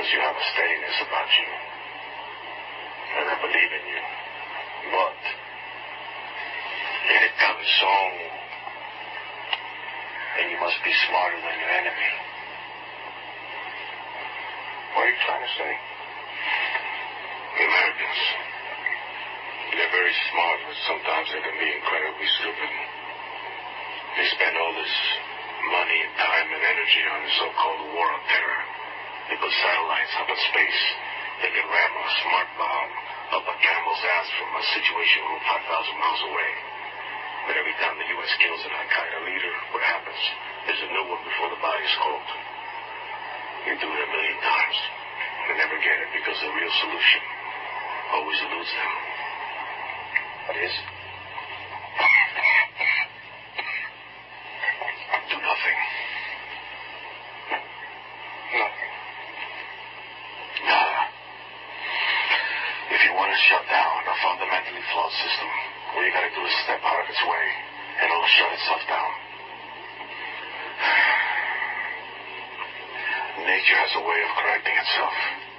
you have a steadiness about you. And I believe in you. But let it come song, and you must be smarter than your enemy. What are you trying to say? The Americans, they're very smart, but sometimes they can be incredibly stupid. They spend all this money and time and energy on the so-called war on terror. They put satellites up in space. They can ram a smart bomb up a camel's ass from a situation room 5,000 miles away. But every time the U.S. kills an Al-Qaeda leader, what happens? There's a new one before the body's cold. You do it a million times. They never get it because the real solution always eludes them. What is? Do nothing. Nothing. Nada. If you want to shut down a fundamentally flawed system, all you gotta do is step out of its way, and it'll shut itself down. Nature has a way of correcting itself.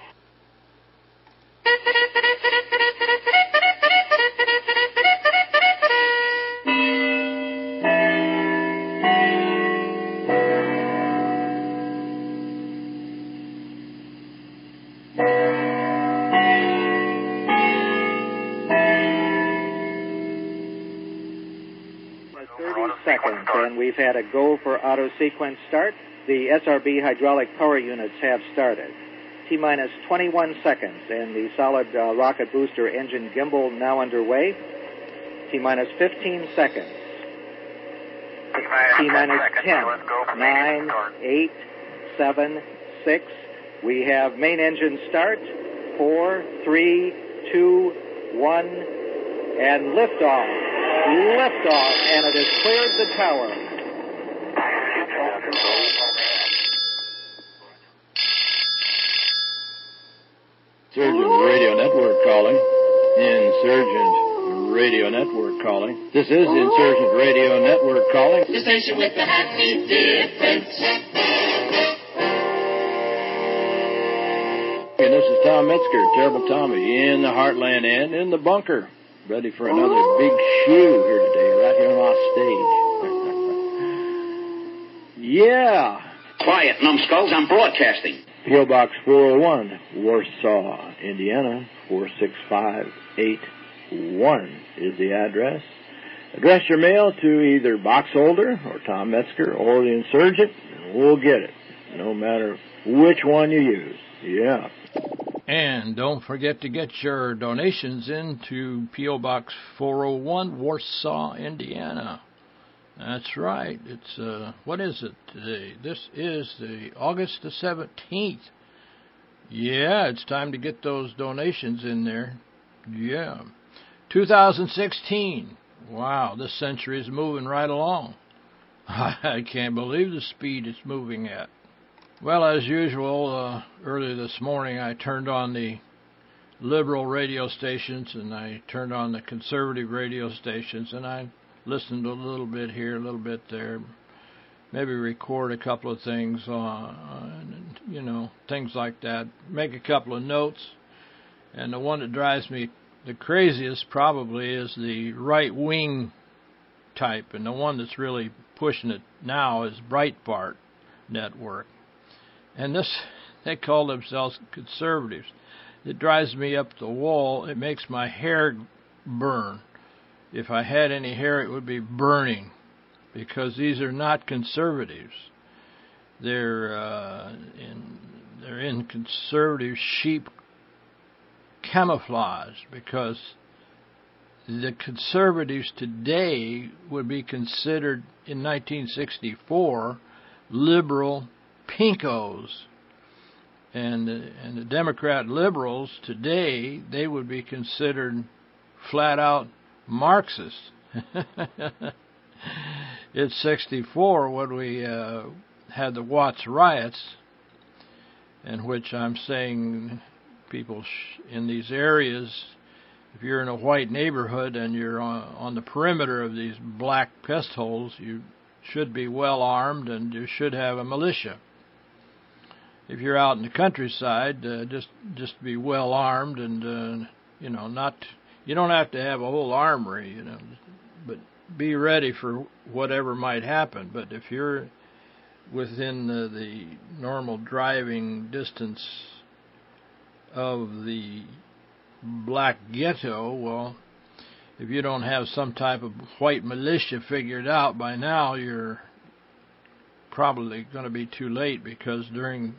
And we've had a go for auto sequence start. The SRB hydraulic power units have started. T-minus 21 seconds, and the solid rocket booster engine gimbal now underway. T-minus 15 seconds. T-minus 10, 9, 8, 7, 6. We have main engine start. 4, 3, 2, 1, and liftoff. Liftoff, and it has cleared the tower. Insurgent Radio Network calling. Insurgent Radio Network calling. This is Insurgent Radio Network calling. The station with the happy difference. And this is Tom Metzger, Terrible Tommy, in the heartland and in the bunker. Ready for another big shoe here today, right here on stage. Yeah. Quiet, numbskulls, I'm broadcasting. P.O. Box 401, Warsaw, Indiana, 46581 is the address. Address your mail to either Box Holder or Tom Metzger or the Insurgent, and we'll get it, no matter which one you use. Yeah. And don't forget to get your donations into P.O. Box 401, Warsaw, Indiana. That's right. It's, what is it today? This is the August the 17th. Yeah, it's time to get those donations in there. Yeah. 2016. Wow, this century is moving right along. I can't believe the speed it's moving at. Well, as usual, early this morning I turned on the liberal radio stations and I turned on the conservative radio stations, and I listened a little bit here, a little bit there, maybe record a couple of things, things like that, make a couple of notes. And the one that drives me the craziest probably is the right-wing type, and the one that's really pushing it now is Breitbart Network. And this, they call themselves conservatives. It drives me up the wall. It makes my hair burn. If I had any hair, it would be burning, because these are not conservatives. They're in conservative sheep camouflage, because the conservatives today would be considered in 1964 liberal pinkos, and the Democrat liberals today, they would be considered flat out Marxist. It's 64 when we had the Watts riots, in which I'm saying people in these areas, if you're in a white neighborhood and you're on the perimeter of these black pest holes, you should be well armed and you should have a militia. if you're out in the countryside, just be well armed and not. You don't have to have a whole armory, but be ready for whatever might happen. But if you're within the normal driving distance of the black ghetto, well, if you don't have some type of white militia figured out by now, you're probably going to be too late, because during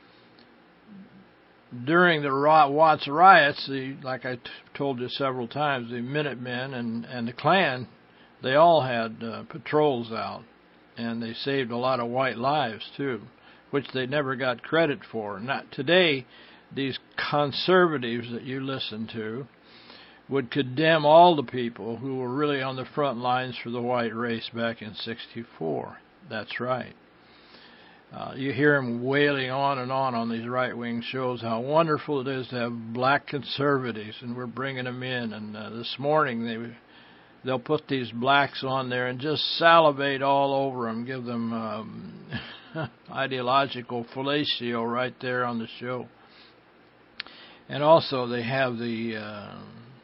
the Watts riots, like I told you several times, the Minutemen and the Klan, they all had patrols out, and they saved a lot of white lives too, which they never got credit for. Not today, these conservatives that you listen to would condemn all the people who were really on the front lines for the white race back in '64. That's right. You hear them wailing on these right-wing shows how wonderful it is to have black conservatives, and we're bringing them in. And this morning they'll put these blacks on there and just salivate all over them, give them ideological fellatio right there on the show. And also they have the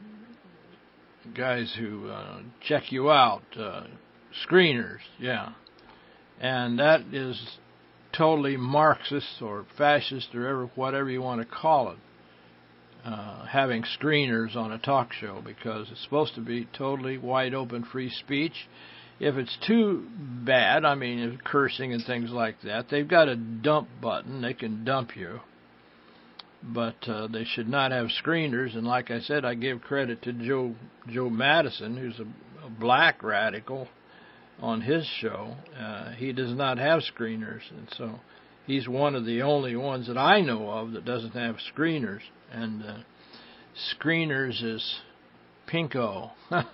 guys who check you out, screeners, yeah. And that is totally Marxist or fascist or whatever you want to call it, having screeners on a talk show, because it's supposed to be totally wide open free speech. If it's too bad, I mean, cursing and things like that, they've got a dump button. They can dump you. But they should not have screeners. And like I said, I give credit to Joe Madison, who's a black radical, on his show. He does not have screeners, and so he's one of the only ones that I know of that doesn't have screeners. And screeners is Pinko,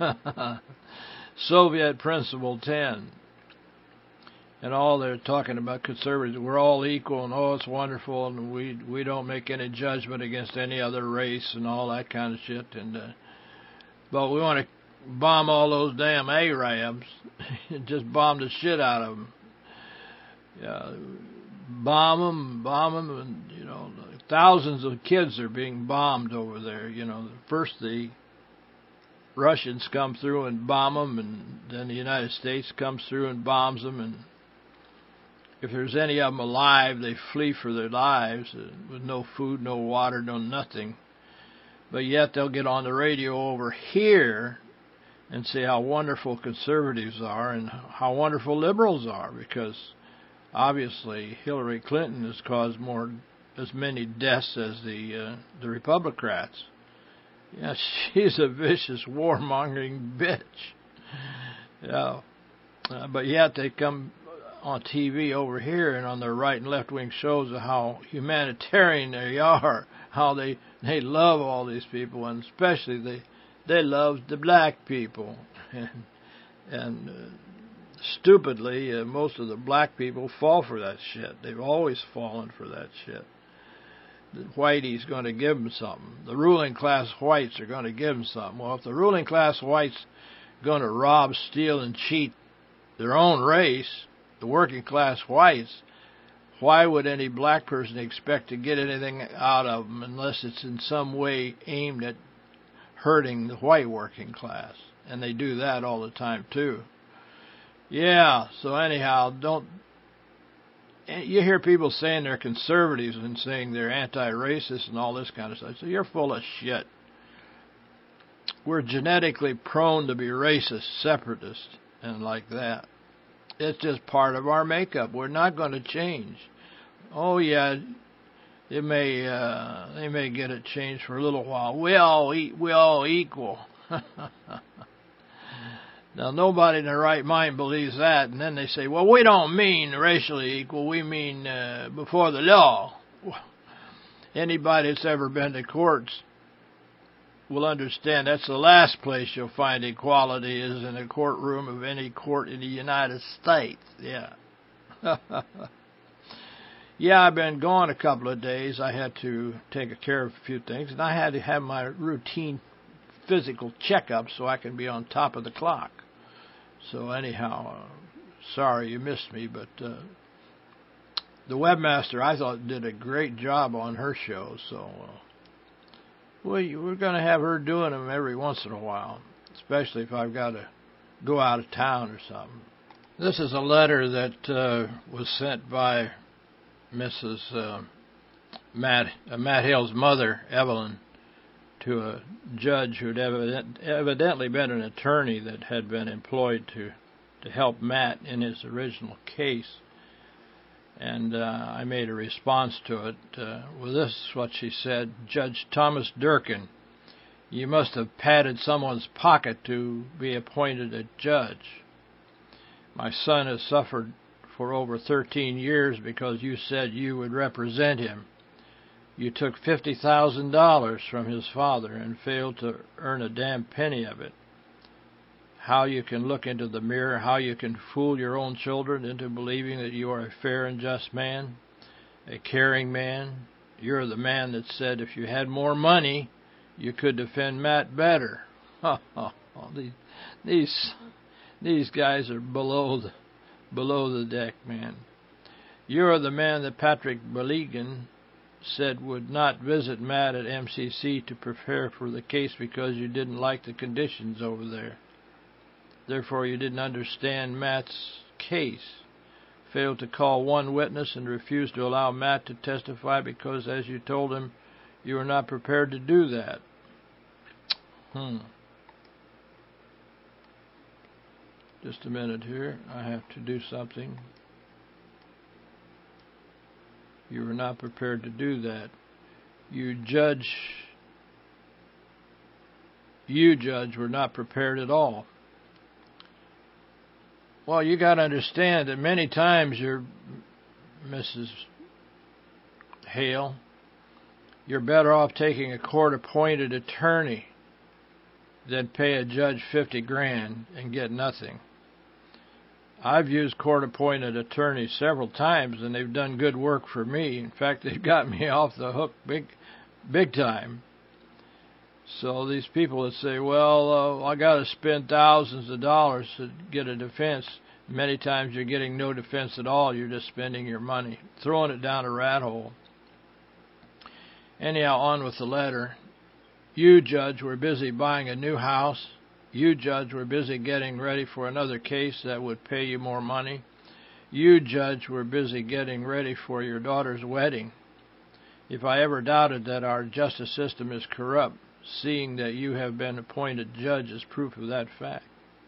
Soviet Principle 10, and all they're talking about conservatives. We're all equal, and it's wonderful, and we don't make any judgment against any other race and all that kind of shit. And but we want to bomb all those damn Arabs. Just bomb the shit out of them. Yeah, bomb them, and thousands of kids are being bombed over there. First the Russians come through and bomb them, and then the United States comes through and bombs them, and if there's any of them alive, they flee for their lives with no food, no water, no nothing. But yet they'll get on the radio over here and say how wonderful conservatives are and how wonderful liberals are, because obviously Hillary Clinton has caused as many deaths as the Republicans. Yeah, she's a vicious warmongering bitch. Yeah, but yet they come on TV over here and on their right and left wing shows of how humanitarian they are, how they love all these people, and especially they love the black people, and stupidly, most of the black people fall for that shit. They've always fallen for that shit. The whitey's going to give them something. The ruling class whites are going to give them something. Well, if the ruling class whites are going to rob, steal, and cheat their own race, the working class whites, why would any black person expect to get anything out of them unless it's in some way aimed at hurting the white working class? And they do that all the time too. Yeah, so anyhow, you hear people saying they're conservatives and saying they're anti-racist and all this kind of stuff. So you're full of shit. We're genetically prone to be racist, separatist, and like that. It's just part of our makeup. We're not going to change. Oh yeah, they may get it changed for a little while. We all equal. Now, nobody in their right mind believes that, and then they say, well, we don't mean racially equal, we mean before the law. Anybody that's ever been to courts will understand that's the last place you'll find equality is in a courtroom of any court in the United States. Yeah. Yeah, I've been gone a couple of days. I had to take care of a few things, and I had to have my routine physical checkup so I can be on top of the clock. So anyhow, sorry you missed me, but the webmaster, I thought, did a great job on her show. So we're going to have her doing them every once in a while, especially if I've got to go out of town or something. This is a letter that was sent by Mrs. Matt Hill's mother, Evelyn, to a judge who'd evidently been an attorney that had been employed to help Matt in his original case. And I made a response to it. Well, this is what she said. Judge Thomas Durkin, you must have padded someone's pocket to be appointed a judge. My son has suffered for over 13 years because you said you would represent him. You took $50,000 from his father and failed to earn a damn penny of it. How you can look into the mirror, how you can fool your own children into believing that you are a fair and just man, a caring man. You're the man that said if you had more money, you could defend Matt better. These guys are below the deck, man. You're the man that Patrick Baligan said would not visit Matt at MCC to prepare for the case because you didn't like the conditions over there. Therefore, you didn't understand Matt's case. Failed to call one witness and refused to allow Matt to testify because, as you told him, you were not prepared to do that. Just a minute here. I have to do something. You were not prepared to do that. You, judge, were not prepared at all. Well, you got to understand that many times you're, Mrs. Hale, you're better off taking a court-appointed attorney than pay a judge $50,000 and get nothing. I've used court-appointed attorneys several times, and they've done good work for me. In fact, they've got me off the hook big time. So these people that say, well, I got to spend thousands of dollars to get a defense, many times you're getting no defense at all. You're just spending your money, throwing it down a rat hole. Anyhow, on with the letter. You, judge, were busy buying a new house. You, judge, were busy getting ready for another case that would pay you more money. You, judge, were busy getting ready for your daughter's wedding. If I ever doubted that our justice system is corrupt, seeing that you have been appointed judge is proof of that fact.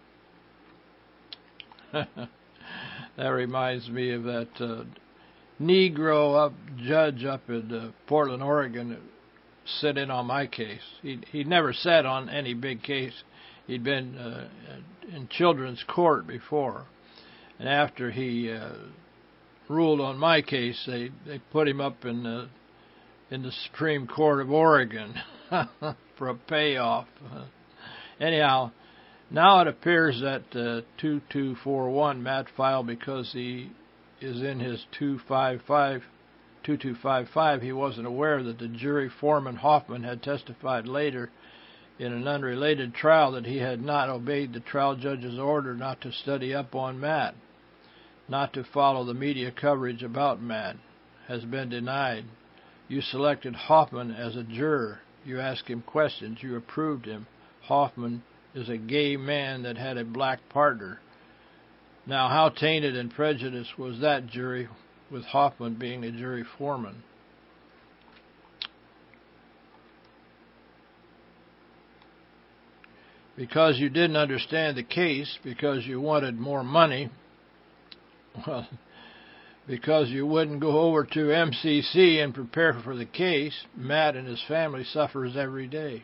That reminds me of that Negro judge up in Portland, Oregon, that sat in on my case. He'd never sat on any big case. He'd been in children's court before. And after he ruled on my case, they put him up in the Supreme Court of Oregon for a payoff. Anyhow, now it appears that 2241 Matt filed because he is in his 2255. He wasn't aware that the jury foreman Hoffman had testified later in an unrelated trial that he had not obeyed the trial judge's order not to study up on Matt, not to follow the media coverage about Matt, has been denied. You selected Hoffman as a juror. You asked him questions. You approved him. Hoffman is a gay man that had a black partner. Now, how tainted and prejudiced was that jury with Hoffman being a jury foreman? Because you didn't understand the case, because you wanted more money, well, because you wouldn't go over to MCC and prepare for the case, Matt and his family suffers every day.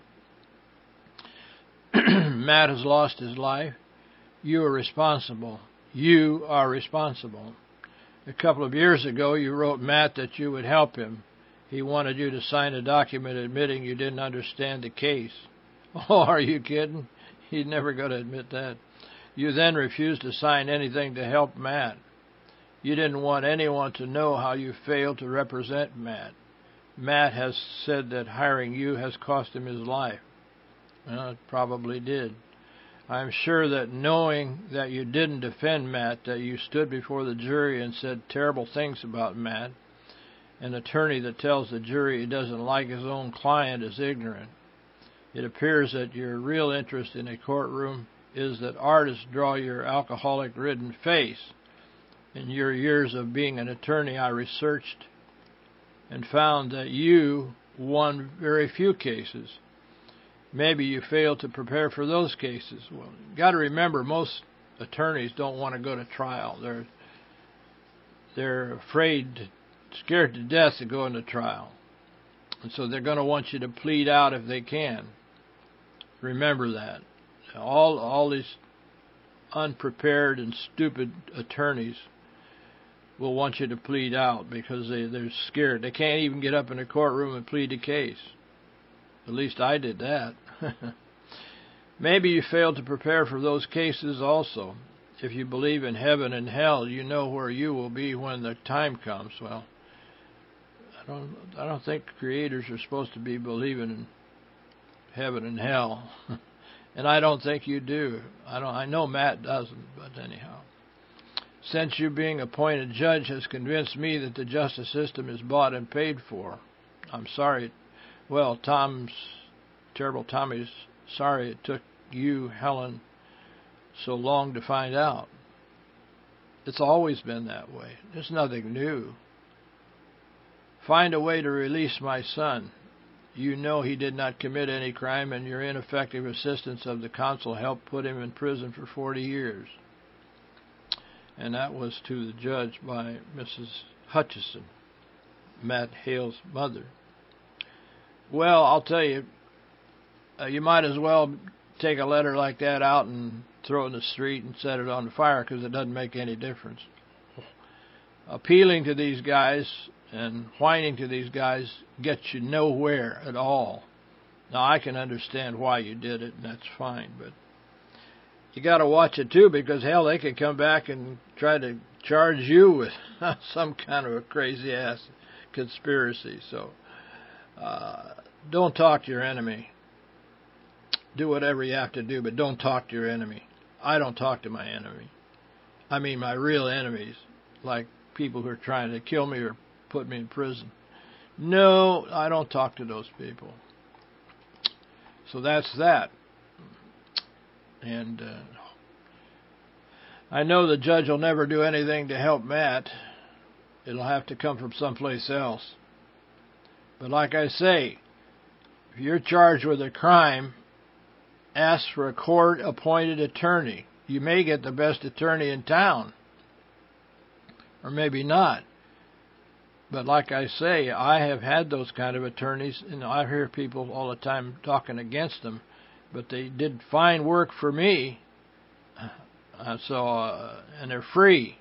Matt has lost his life. You are responsible. You are responsible. A couple of years ago, you wrote Matt that you would help him. He wanted you to sign a document admitting you didn't understand the case. Oh, are you kidding? He's never going to admit that. You then refused to sign anything to help Matt. You didn't want anyone to know how you failed to represent Matt. Matt has said that hiring you has cost him his life. Well, it probably did. I'm sure that knowing that you didn't defend Matt, that you stood before the jury and said terrible things about Matt, an attorney that tells the jury he doesn't like his own client is ignorant. It appears that your real interest in a courtroom is that artists draw your alcoholic-ridden face. In your years of being an attorney, I researched and found that you won very few cases. Maybe you failed to prepare for those cases. Well, you got to remember, most attorneys don't want to go to trial. They're afraid, scared to death to go into trial. And so they're going to want you to plead out if they can. Remember that. All these unprepared and stupid attorneys will want you to plead out because they're scared. They can't even get up in a courtroom and plead a case. At least I did that. Maybe you failed to prepare for those cases also. If you believe in heaven and hell, you know where you will be when the time comes. Well, I don't think creators are supposed to be believing in heaven and hell. And I don't think you do. I know Matt doesn't, but anyhow. Since you being appointed judge has convinced me that the justice system is bought and paid for. I'm sorry. Well, Terrible Tommy's sorry it took you, Helen, so long to find out. It's always been that way. There's nothing new. Find a way to release my son. You know he did not commit any crime, and your ineffective assistance of the counsel helped put him in prison for 40 years. And that was to the judge by Mrs. Hutchison, Matt Hale's mother. Well, I'll tell you, you might as well take a letter like that out and throw it in the street and set it on the fire, because it doesn't make any difference. Appealing to these guys and whining to these guys gets you nowhere at all. Now, I can understand why you did it, and that's fine, but you got to watch it too, because hell, they could come back and try to charge you with some kind of a crazy ass conspiracy. So don't talk to your enemy. Do whatever you have to do, but don't talk to your enemy. I don't talk to my enemy. I mean my real enemies, like people who are trying to kill me or put me in prison. No, I don't talk to those people. So that's that. And I know the judge will never do anything to help Matt. It'll have to come from someplace else. But like I say, if you're charged with a crime, ask for a court-appointed attorney. You may get the best attorney in town. Or maybe not. But like I say, I have had those kind of attorneys, and I hear people all the time talking against them. But they did fine work for me. And they're free.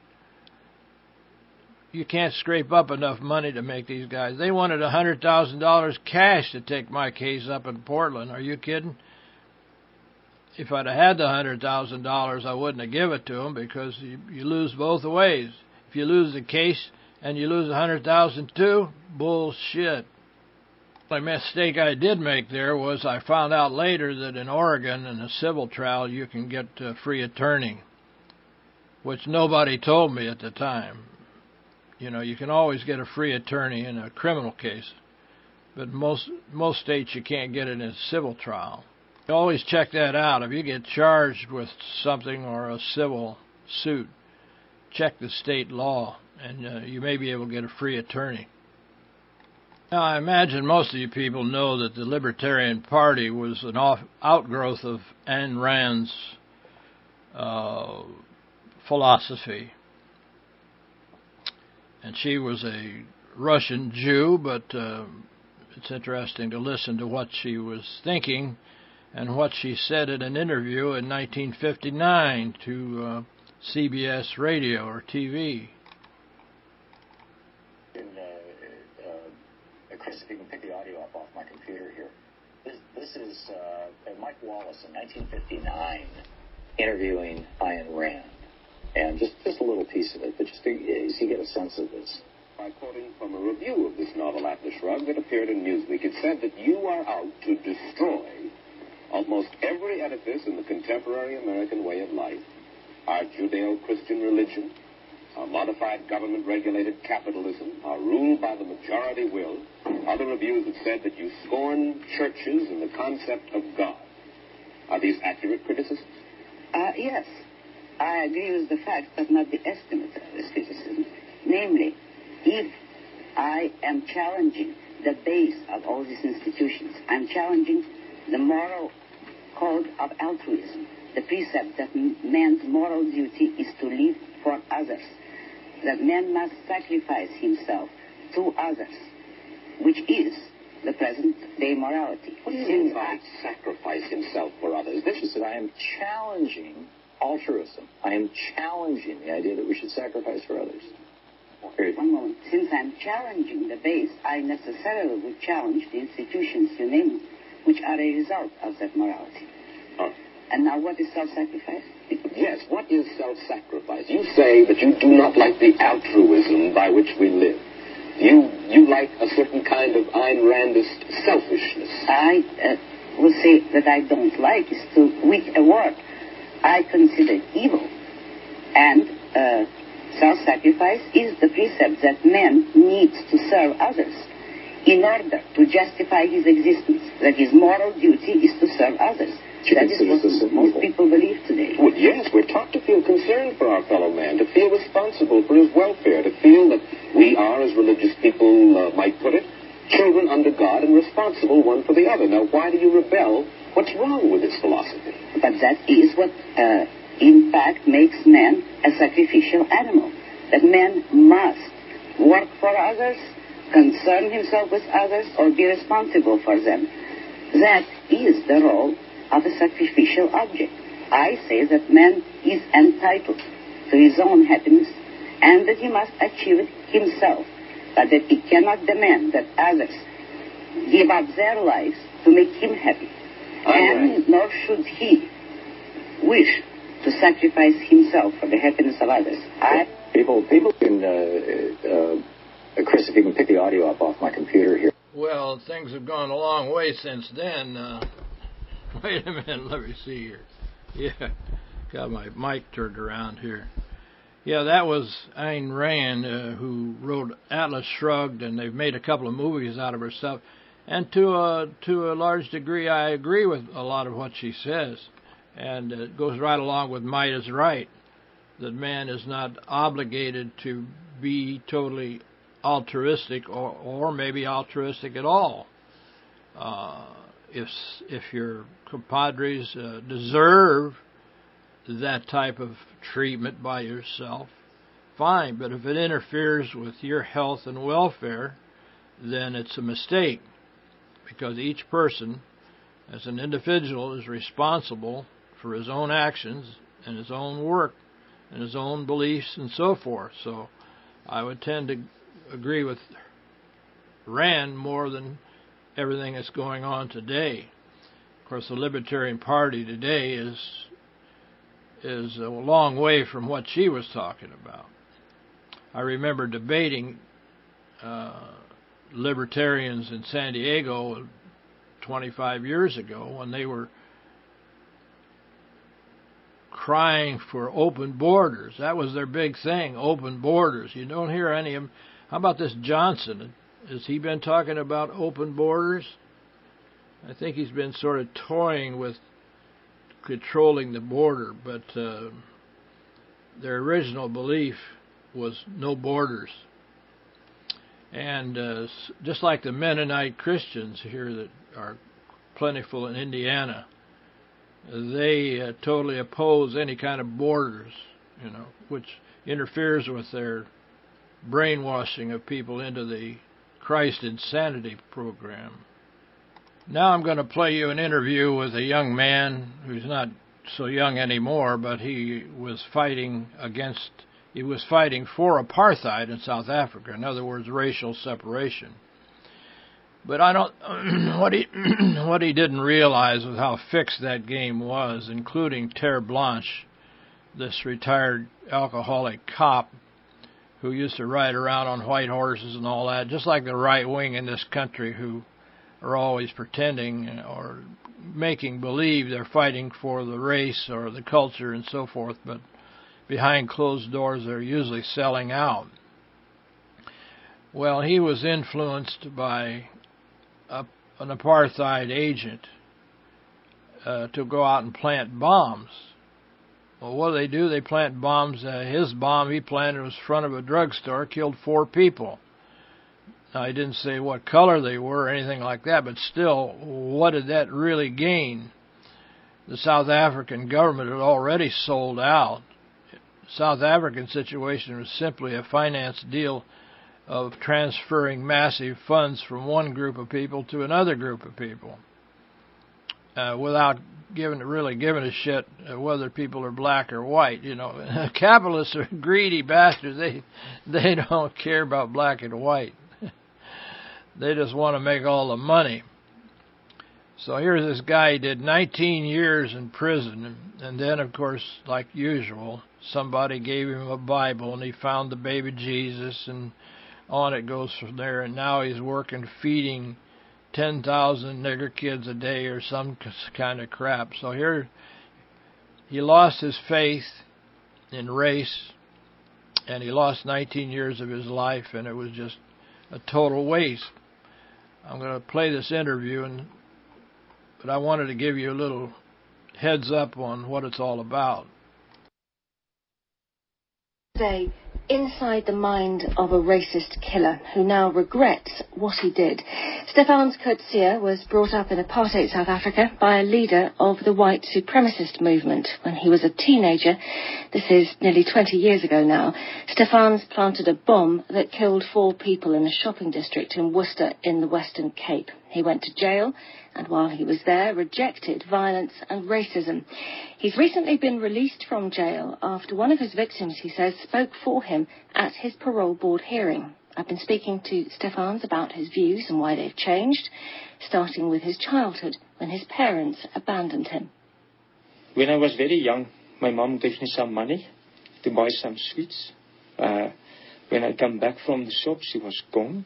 You can't scrape up enough money to make these guys. They wanted $100,000 cash to take my case up in Portland. Are you kidding? If I'd have had the $100,000, I wouldn't have given it to them, because you lose both ways. If you lose the case and you lose $100,000 too, bullshit. The mistake I did make there was I found out later that in Oregon, in a civil trial, you can get a free attorney, which nobody told me at the time. You know, you can always get a free attorney in a criminal case, but most states you can't get it in a civil trial. You always check that out. If you get charged with something or a civil suit, check the state law, and you may be able to get a free attorney. Now, I imagine most of you people know that the Libertarian Party was an outgrowth of Ayn Rand's philosophy. And she was a Russian Jew, but it's interesting to listen to what she was thinking and what she said in an interview in 1959 to CBS radio or TV. Chris, if you can pick the audio up off my computer here. This is Mike Wallace in 1959 interviewing Ayn Rand. And just a little piece of it, but just so you get a sense of this. By quoting from a review of this novel, Atlas Shrugged, that appeared in Newsweek, it said that you are out to destroy almost every edifice in the contemporary American way of life, our Judeo-Christian religion, our modified government-regulated capitalism, our rule by the majority will, other reviews have said that you scorn churches and the concept of God. Are these accurate criticisms? Yes. I agree with the fact, but not the estimate of this criticism. Namely, if I am challenging the base of all these institutions, I'm challenging the moral code of altruism, the precept that man's moral duty is to live for others, that man must sacrifice himself to others, which is the present-day morality. What do you mean by sacrifice himself for others? This is that I am challenging altruism. I am challenging the idea that we should sacrifice for others. One moment. Since I'm challenging the base, I necessarily would challenge the institutions, you name them, which are a result of that morality. And now what is self-sacrifice? Yes, what is self-sacrifice? You say that you do not like the altruism by which we live. You like a certain kind of Ayn Randist selfishness. I would say that I don't like is too weak a word. I consider evil. And self-sacrifice is the precept that man needs to serve others in order to justify his existence, that his moral duty is to serve others. That is what most people believe today. Well, yes, we're taught to feel concerned for our fellow man, to feel responsible for his welfare, to feel that we are, as religious people might put it, children under God and responsible one for the other. Now, why do you rebel? What's wrong with this philosophy? But that is what, in fact, makes man a sacrificial animal. That man must work for others, concern himself with others, or be responsible for them. That is the role of a sacrificial object. I say that man is entitled to his own happiness and that he must achieve it himself, but that he cannot demand that others give up their lives to make him happy. And nor should he wish to sacrifice himself for the happiness of others. People can, Chris, if you can pick the audio up off my computer here. Well, things have gone a long way since then. Wait a minute, let me see here. Yeah, got my mic turned around here. Yeah, that was Ayn Rand, who wrote Atlas Shrugged, and they've made a couple of movies out of her stuff. And to a large degree, I agree with a lot of what she says. And it goes right along with Might is Right, that man is not obligated to be totally altruistic or maybe altruistic at all. If your compadres deserve that type of treatment by yourself, fine. But if it interferes with your health and welfare, then it's a mistake. Because each person, as an individual, is responsible for his own actions and his own work and his own beliefs and so forth. So I would tend to agree with Rand more than everything that's going on today. Of course, the Libertarian Party today is a long way from what she was talking about. I remember debating libertarians in San Diego 25 years ago when they were crying for open borders. That was their big thing, open borders. You don't hear any of them. How about this Johnson? Has he been talking about open borders? I think he's been sort of toying with controlling the border, but their original belief was no borders. And just like the Mennonite Christians here that are plentiful in Indiana, they totally oppose any kind of borders, which interferes with their brainwashing of people into the Christ Insanity program. Now I'm going to play you an interview with a young man who's not so young anymore, but he was fighting for apartheid in South Africa. In other words, racial separation. But what he didn't realize was how fixed that game was, including Terre Blanche, this retired alcoholic cop who used to ride around on white horses and all that, just like the right wing in this country who are always pretending or making believe they're fighting for the race or the culture and so forth, but behind closed doors they're usually selling out. Well, he was influenced by an apartheid agent to go out and plant bombs. Well, what do? They plant bombs. His bomb he planted was in front of a drugstore, killed 4 people. Now, he didn't say what color they were or anything like that, but still, what did that really gain? The South African government had already sold out. The South African situation was simply a finance deal of transferring massive funds from one group of people to another group of people, without really giving a shit whether people are black or white. You know, capitalists are greedy bastards. They don't care about black and white. They just want to make all the money. So here's this guy, he did 19 years in prison, and then, of course, like usual, somebody gave him a Bible, and he found the baby Jesus, and on it goes from there, and now he's working feeding 10,000 nigger kids a day or some kind of crap. So here, he lost his faith in race, and he lost 19 years of his life, and it was just a total waste. I'm going to play this interview, but I wanted to give you a little heads up on what it's all about. Today, inside the mind of a racist killer who now regrets what he did. Stefan Coetzee was brought up in apartheid South Africa by a leader of the white supremacist movement. When he was a teenager, this is nearly 20 years ago now, Stefan planted a bomb that killed 4 people in a shopping district in Worcester in the Western Cape. He went to jail, and while he was there, rejected violence and racism. He's recently been released from jail after one of his victims, he says, spoke for him at his parole board hearing. I've been speaking to Stefans about his views and why they've changed, starting with his childhood, when his parents abandoned him. When I was very young, my mom gave me some money to buy some sweets. When I come back from the shop, she was gone.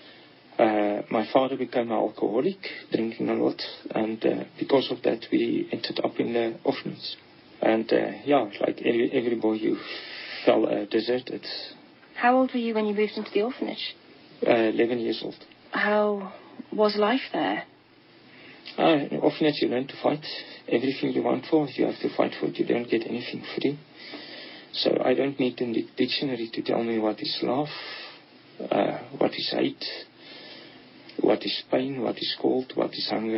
My father became an alcoholic, drinking a lot, and because of that we ended up in the orphanage. And like every boy, you felt deserted. How old were you when you moved into the orphanage? 11 years old. How was life there? In the orphanage you learn to fight. Everything you want for, you have to fight for it. You don't get anything free. So I don't need a dictionary to tell me what is love, what is hate, what is pain, what is cold, what is hunger.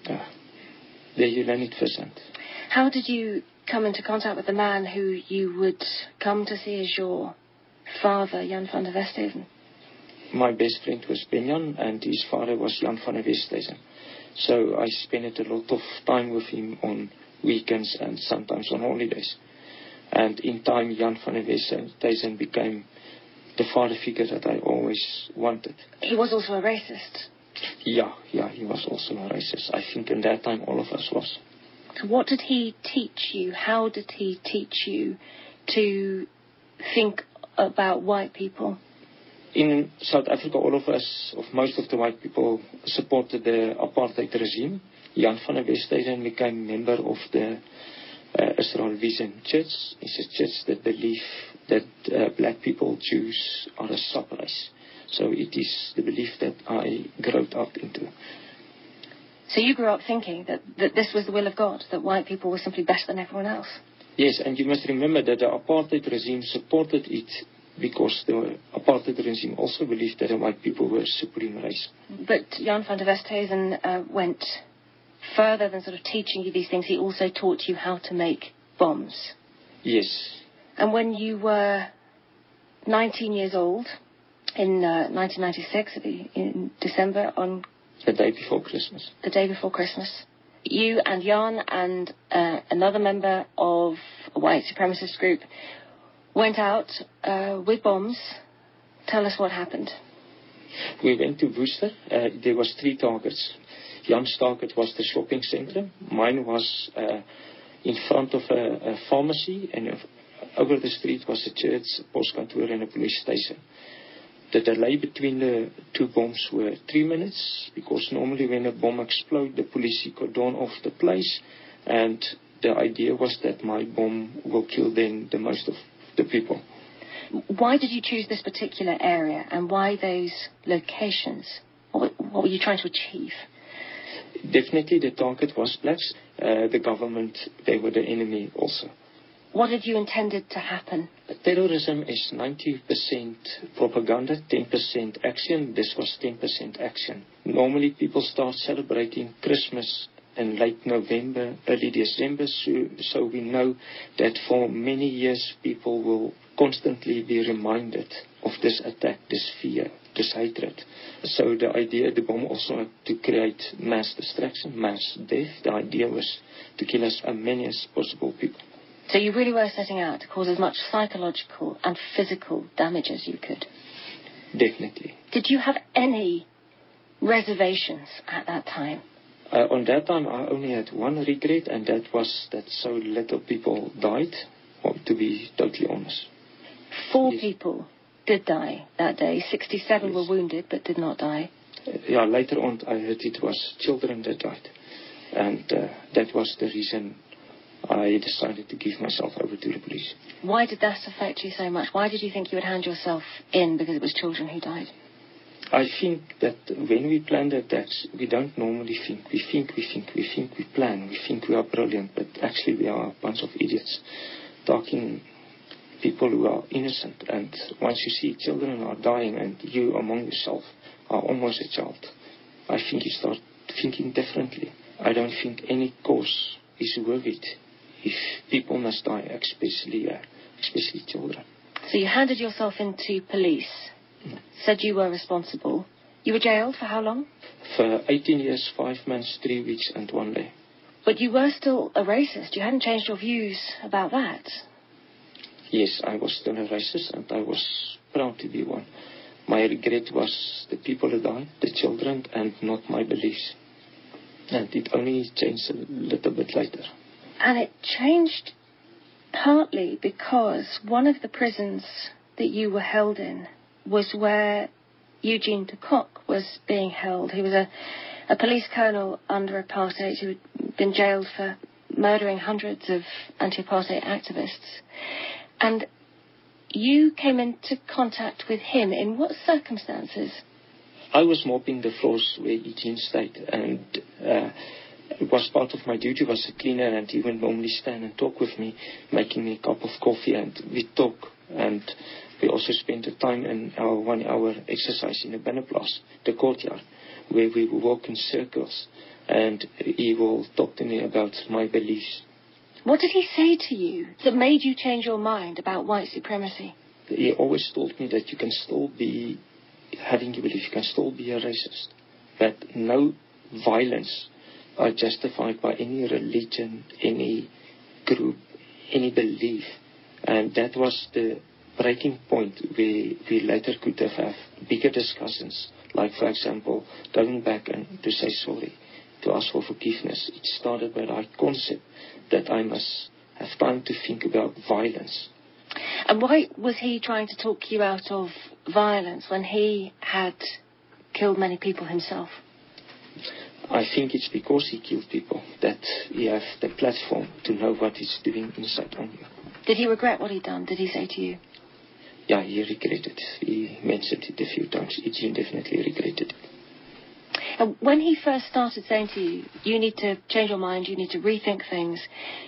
There you learn it firsthand. How did you come into contact with the man who you would come to see as your father, Jan van der Westhuizen? My best friend was Benjan, and his father was Jan van der Westhuizen. So I spent a lot of time with him on weekends and sometimes on holidays. And in time, Jan van der Westhuizen became the father figure that I always wanted. He was also a racist? Yeah, he was also a racist. I think in that time all of us was. What did he teach you? How did he teach you to think about white people? In South Africa, all of us, or most of the white people, supported the apartheid regime. Jan van der Westhuizen became a member of the Israel Vision Church. It's a church that believes that black people, Jews, are a sub-race. So it is the belief that I grew up into. So you grew up thinking that this was the will of God, that white people were simply better than everyone else? Yes, and you must remember that the apartheid regime supported it because the apartheid regime also believed that the white people were supreme race. But Jan van der Westhuizen went further than sort of teaching you these things. He also taught you how to make bombs. Yes. And when you were 19 years old, in 1996, in December, on the day before Christmas. The day before Christmas, you and Jan and another member of a white supremacist group went out with bombs. Tell us what happened. We went to Worcester. There was 3 targets. Jan's target was the shopping center. Mine was in front of a pharmacy, and over the street was a church, a postkantoor, and a police station. The delay between the two bombs were 3 minutes, because normally when a bomb explodes, the police cordon off the place, and the idea was that my bomb will kill then the most of the people. Why did you choose this particular area, and why those locations? What were you trying to achieve? Definitely the target was blacks. The government, they were the enemy also. What did you intended to happen? Terrorism is 90% propaganda, 10% action. This was 10% action. Normally people start celebrating Christmas in late November, early December, so we know that for many years people will constantly be reminded of this attack, this fear, this hatred. So the idea, the bomb also had to create mass destruction, mass death. The idea was to kill as many as possible people. So you really were setting out to cause as much psychological and physical damage as you could? Definitely. Did you have any reservations at that time? On that time, I only had one regret, and that was that so little people died, to be totally honest. 4 people did die that day. 67 were wounded but did not die. Later on I heard it was children that died. And that was the reason I decided to give myself over to the police. Why did that affect you so much? Why did you think you would hand yourself in because it was children who died? I think that when we plan attacks, we don't normally think. We think, we plan, we think we are brilliant, but actually we are a bunch of idiots talking people who are innocent. And once you see children are dying and you among yourself are almost a child, I think you start thinking differently. I don't think any cause is worth it if people must die, especially children. So you handed yourself into police, said you were responsible. You were jailed for how long? For 18 years, 5 months, 3 weeks and 1 day. But you were still a racist. You hadn't changed your views about that. Yes, I was still a racist, and I was proud to be one. My regret was the people who died, the children, and not my beliefs. And it only changed a little bit later. And it changed partly because one of the prisons that you were held in was where Eugene de Kock was being held. He was a police colonel under apartheid who had been jailed for murdering hundreds of anti-apartheid activists. And you came into contact with him. In what circumstances? I was mopping the floors where Eugene stayed, and it was part of my duty, was a cleaner, and he would normally stand and talk with me, making me a cup of coffee, and we'd talk. And we also spent the time in our 1 hour exercise in the Binnenplaats, the courtyard, where we would walk in circles, and he will talk to me about my beliefs. What did he say to you that made you change your mind about white supremacy? He always told me that you can still be having your belief, you can still be a racist, but no violence are justified by any religion, any group, any belief. And that was the breaking point where we later could have bigger discussions, like, for example, going back and to say sorry, to ask for forgiveness. It started with our concept that I must have time to think about violence. And why was he trying to talk you out of violence when he had killed many people himself? I think it's because he killed people that he has the platform to know what he's doing inside on you. Did he regret what he'd done? Did he say to you? Yeah, he regretted. He mentioned it a few times. He definitely regretted it. And when he first started saying to you, you need to change your mind, you need to rethink things,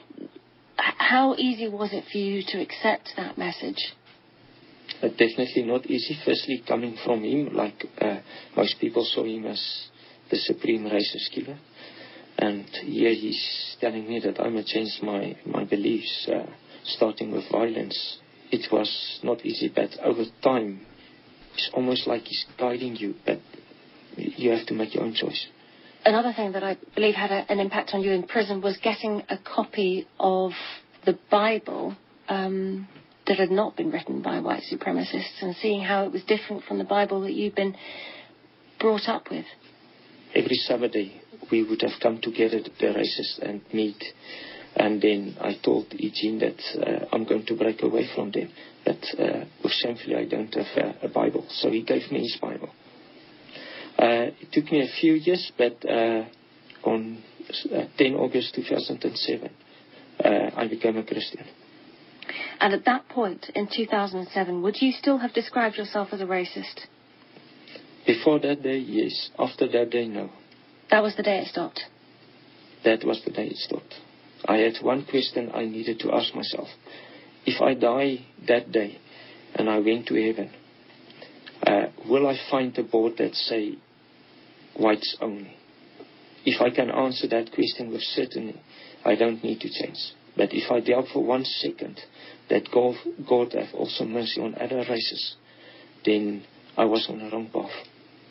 how easy was it for you to accept that message? Definitely not easy. Firstly, coming from him, like most people saw him as the supreme racist killer. And here he's telling me that I must change my beliefs, starting with violence. It was not easy, but over time, it's almost like he's guiding you, but you have to make your own choice. Another thing that I believe had an impact on you in prison was getting a copy of the Bible that had not been written by white supremacists and seeing how it was different from the Bible that you'd been brought up with. Every Saturday we would have come together, the racists, and meet And then I told Eugene that I'm going to break away from them. But shamefully I don't have a Bible. So he gave me his Bible. It took me a few years, but on 10 August 2007, I became a Christian. And at that point, in 2007, would you still have described yourself as a racist? Before that day, yes. After that day, no. That was the day it stopped? That was the day it stopped. I had one question I needed to ask myself. If I die that day and I went to heaven, will I find a board that say whites only? If I can answer that question with certainty, I don't need to change. But if I doubt for 1 second that God have also mercy on other races, then I was on the wrong path.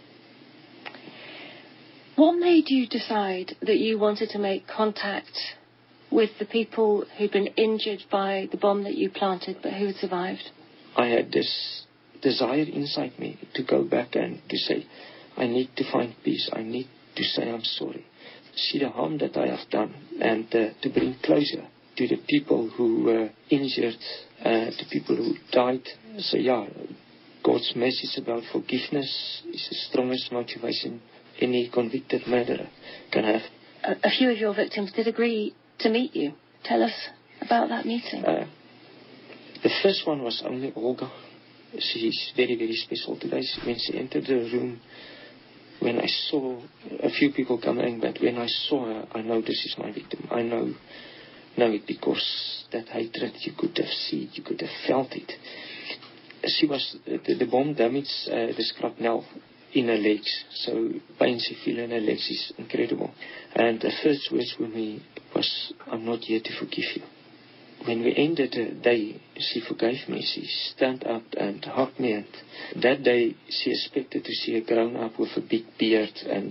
What made you decide that you wanted to make contact with the people who'd been injured by the bomb that you planted but who had survived? I had this desire inside me to go back and to say, I need to find peace. I need to say I'm sorry. See the harm that I have done and to bring closure to the people who were injured, the people who died. So yeah, God's message about forgiveness is the strongest motivation any convicted murderer can have. A few of your victims did agree to meet you. Tell us about that meeting. The first one was only Olga. She's very, very special today. When she entered the room, when I saw a few people coming, but when I saw her, I know this is my victim. I know it because that hatred, you could have seen it, you could have felt it. She was, the bomb damaged the shrapnel in her legs, so pain she feel in her legs is incredible. And the first words with me was, I'm not here to forgive you. When we ended the day, she forgave me. She stand up and hugged me, and that day she expected to see a grown up with a big beard and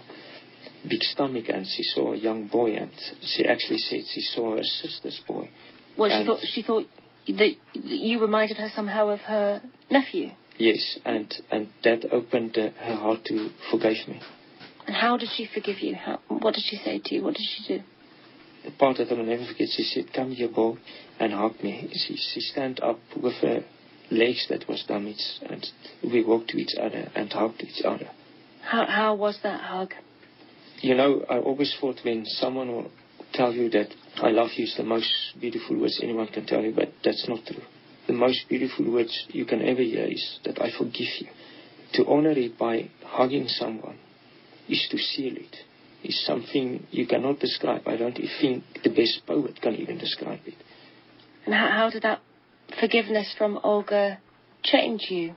big stomach, and she saw a young boy, and she actually said she saw her sister's boy. Well, she thought that you reminded her somehow of her nephew. Yes, and that opened her heart to forgive me. And how did she forgive you? What did she say to you? What did she do? The part that I will never forget, she said, come here, boy, and hug me. She stand up with her legs that was damaged, and we walked to each other and hugged each other. How was that hug? You know, I always thought when someone will tell you that I love you is the most beautiful words anyone can tell you, but that's not true. The most beautiful words you can ever hear is that I forgive you. To honor it by hugging someone is to seal it. Is something you cannot describe. I don't think the best poet can even describe it. And how did that forgiveness from Olga change you?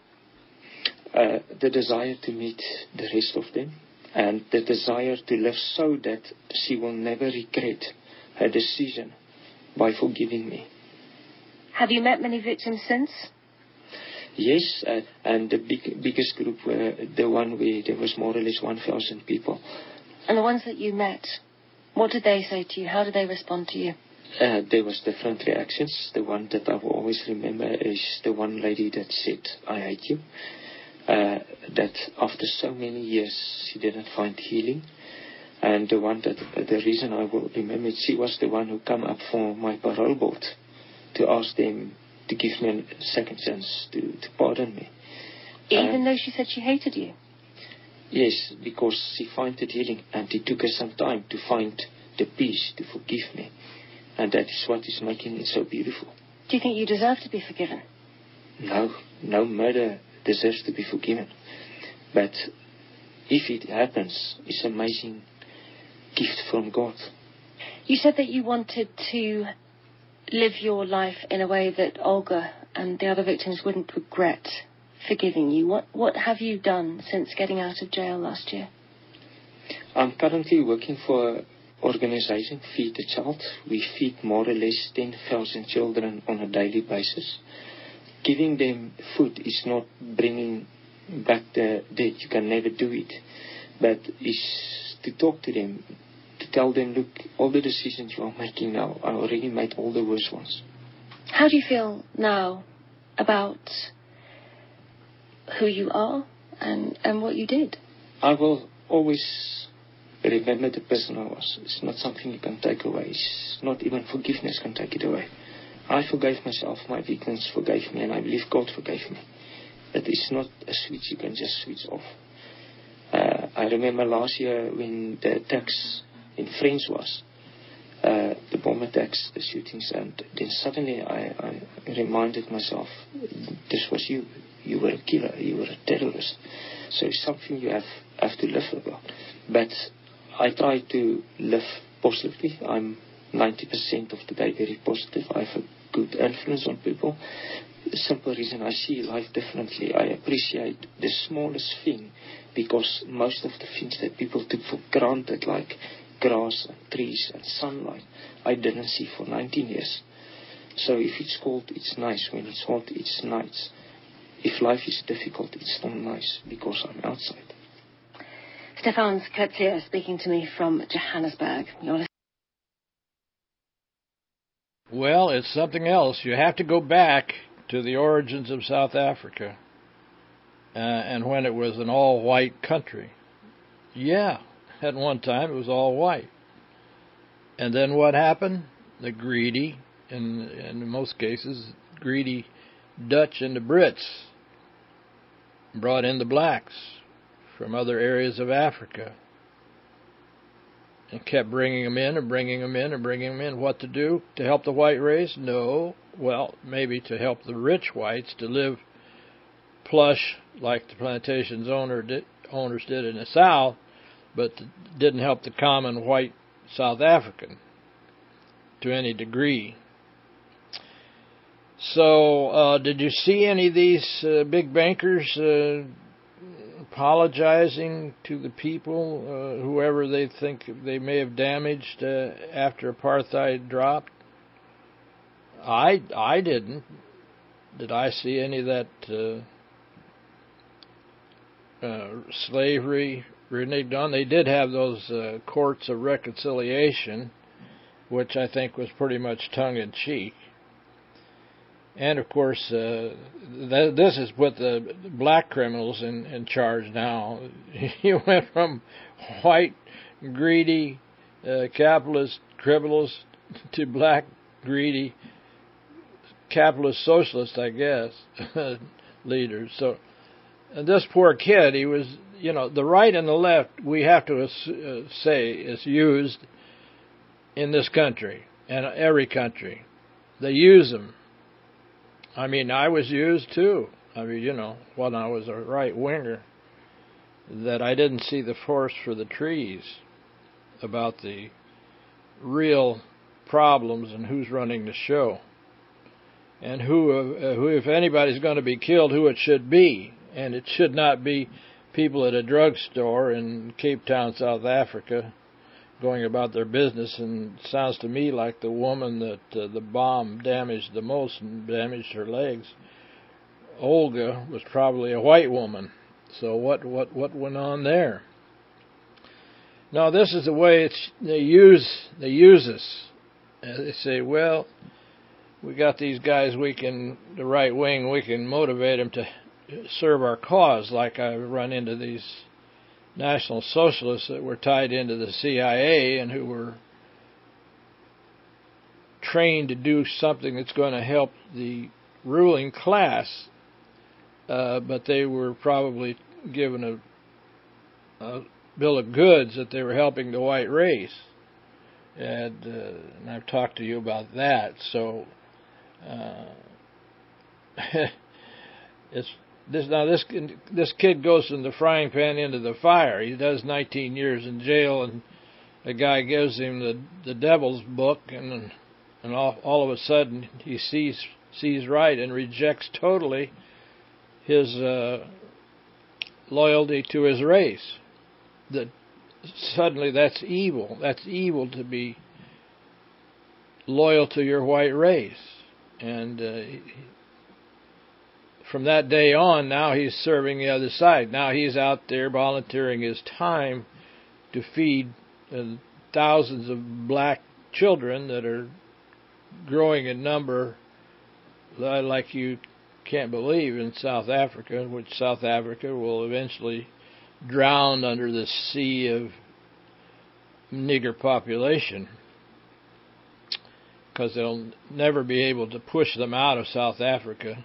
The desire to meet the rest of them, and the desire to live so that she will never regret her decision by forgiving me. Have you met many victims since? Yes, and the biggest group were the one where there was more or less 1,000 people. And the ones that you met, what did they say to you? How did they respond to you? There was different reactions. The one that I will always remember is the one lady that said, I hate you. That after so many years, she didn't find healing. And the one that, the reason I will remember, she was the one who came up for my parole board to ask them to give me a second chance to pardon me. Even though she said she hated you? Yes, because she found it healing, and it took her some time to find the peace to forgive me. And that is what is making it so beautiful. Do you think you deserve to be forgiven? No murder deserves to be forgiven. But if it happens, it's an amazing gift from God. You said that you wanted to live your life in a way that Olga and the other victims wouldn't regret forgiving you. What have you done since getting out of jail last year? I'm currently working for an organization, Feed the Child. We feed more or less 10,000 children on a daily basis. Giving them food is not bringing back the dead. You can never do it. But is to talk to them, to tell them, look, all the decisions you are making now, I already made all the worst ones. How do you feel now about who you are and what you did? I will always remember the person I was. It's not something you can take away. It's not even forgiveness can take it away. I forgave myself, my victims forgave me, and I believe God forgave me. But it's not a switch you can just switch off. I remember last year when the attacks in France was, the bomb attacks, the shootings, and then suddenly I reminded myself, this was you. You were a killer, you were a terrorist. So it's something you have to live about. But I try to live positively. I'm 90% of the day very positive. I have a good influence on people. The simple reason I see life differently. I appreciate the smallest thing, because most of the things that people took for granted, like grass and trees and sunlight, I didn't see for 19 years. So if it's cold, it's nice. When it's hot, it's nice. If life is difficult, it's not nice because I'm outside. Stefan Coetzee speaking to me from Johannesburg. Well, it's something else. You have to go back to the origins of South Africa, and when it was an all-white country. Yeah, at one time it was all white. And then what happened? The greedy, and in most cases, greedy Dutch and the Brits brought in the blacks from other areas of Africa and kept bringing them in and bringing them in and bringing them in. What to do? To help the white race? No. Well, maybe to help the rich whites to live plush like the plantation's owners did in the South, but didn't help the common white South African to any degree. So, did you see any of these big bankers apologizing to the people, whoever they think they may have damaged after apartheid dropped? I didn't. Did I see any of that slavery reneged on? They did have those courts of reconciliation, which I think was pretty much tongue-in-cheek. And, of course, this has put the black criminals in charge now. You went from white, greedy, capitalist criminals to black, greedy, capitalist socialist, I guess, leaders. So, and this poor kid, he was, the right and the left, we have to say, is used in this country and every country. They use them. I mean, I was used too. I mean, when I was a right-winger, that I didn't see the forest for the trees about the real problems and who's running the show. And who, if anybody's going to be killed, who it should be. And it should not be people at a drugstore in Cape Town, South Africa, going about their business. And it sounds to me like the woman that the bomb damaged the most and damaged her legs, Olga, was probably a white woman. So what went on there? Now, this is the way they use us. They say, well, we got these guys, the right wing, we can motivate them to serve our cause, like I run into these National Socialists that were tied into the CIA and who were trained to do something that's going to help the ruling class, but they were probably given a bill of goods that they were helping the white race. And I've talked to you about that. So this kid goes from the frying pan into the fire. He does 19 years in jail, and the guy gives him the devil's book, and all of a sudden he sees right and rejects totally his loyalty to his race. That suddenly that's evil. That's evil to be loyal to your white race. And from that day on, now he's serving the other side. Now he's out there volunteering his time to feed thousands of black children that are growing in number like you can't believe in South Africa, which South Africa will eventually drown under the sea of nigger population, because they'll never be able to push them out of South Africa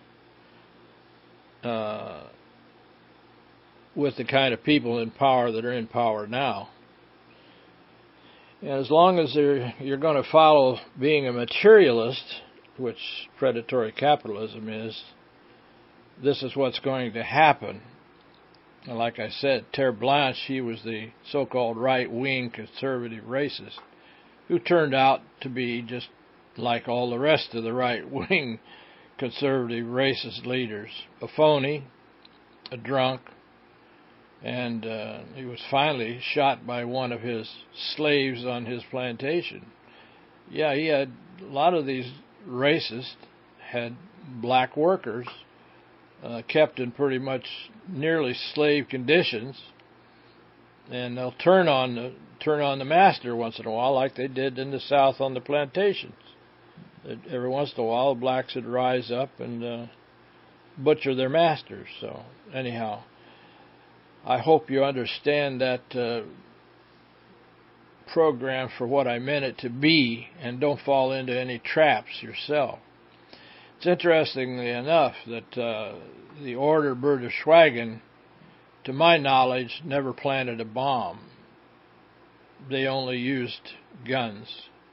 with the kind of people in power that are in power now. And as long as you're going to follow being a materialist, which predatory capitalism is, this is what's going to happen. And like I said, Terre Blanche, he was the so-called right-wing conservative racist who turned out to be just like all the rest of the right-wing conservative racist leaders. A phony, a drunk, and he was finally shot by one of his slaves on his plantation. Yeah, he had a lot of these racists had black workers kept in pretty much nearly slave conditions, and they'll turn on the master once in a while, like they did in the South on the plantations. Every once in a while, the blacks would rise up and butcher their masters. So anyhow, I hope you understand that program for what I meant it to be, and don't fall into any traps yourself. It's interestingly enough that the Order Berchtesgaden, to my knowledge, never planted a bomb. They only used guns.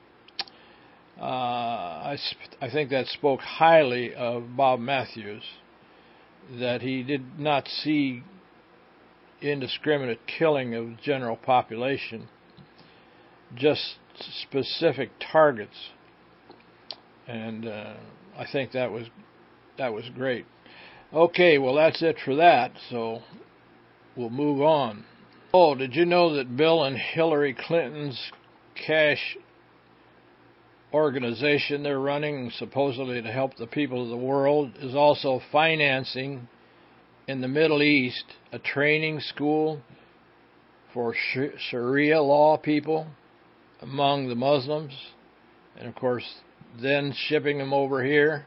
I think that spoke highly of Bob Matthews, that he did not see indiscriminate killing of the general population, just specific targets, and I think that was great. Okay, well that's it for that, so we'll move on. Oh, did you know that Bill and Hillary Clinton's cash organization they're running supposedly to help the people of the world is also financing in the Middle East a training school for Sharia law people among the Muslims, and of course then shipping them over here?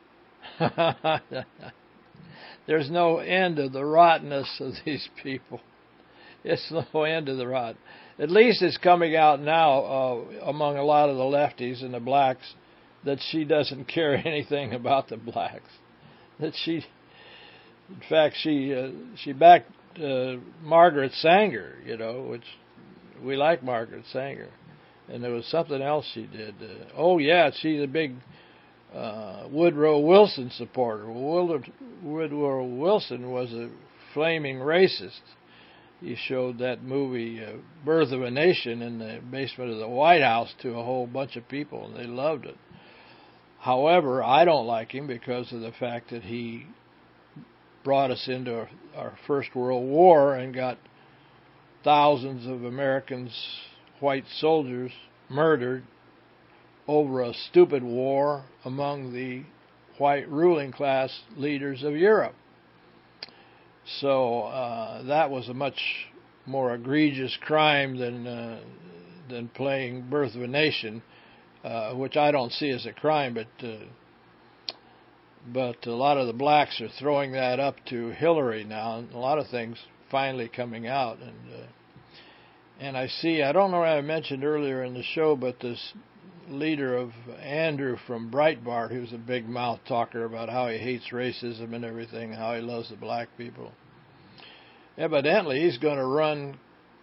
There's no end of the rottenness of these people. It's no end of the rot. At least it's coming out now among a lot of the lefties and the blacks that she doesn't care anything about the blacks. That she, in fact, she backed Margaret Sanger, which we like Margaret Sanger. And there was something else she did. She's a big Woodrow Wilson supporter. Woodrow Wilson was a flaming racist. He showed that movie Birth of a Nation in the basement of the White House to a whole bunch of people, and they loved it. However, I don't like him because of the fact that he brought us into our First World War and got thousands of Americans, white soldiers, murdered over a stupid war among the white ruling class leaders of Europe. So that was a much more egregious crime than playing Birth of a Nation, which I don't see as a crime, but a lot of the blacks are throwing that up to Hillary now, and a lot of things finally coming out. And I see, I don't know what I mentioned earlier in the show, but this leader of Andrew from Breitbart, who's a big mouth talker about how he hates racism and everything, how he loves the black people. Evidently, he's going to run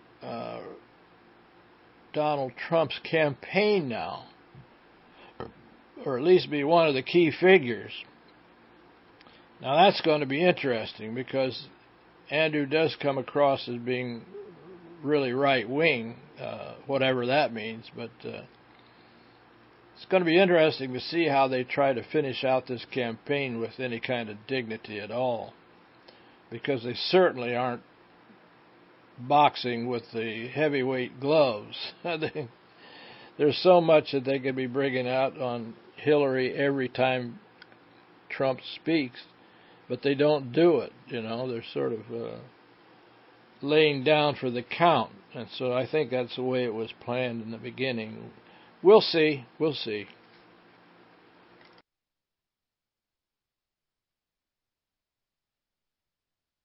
Donald Trump's campaign now, or at least be one of the key figures. Now that's going to be interesting because Andrew does come across as being really right-wing, whatever that means, but it's going to be interesting to see how they try to finish out this campaign with any kind of dignity at all, because they certainly aren't boxing with the heavyweight gloves. There's so much that they could be bringing out on Hillary every time Trump speaks, but they don't do it. They're sort of laying down for the count, and so I think that's the way it was planned in the beginning. We'll see.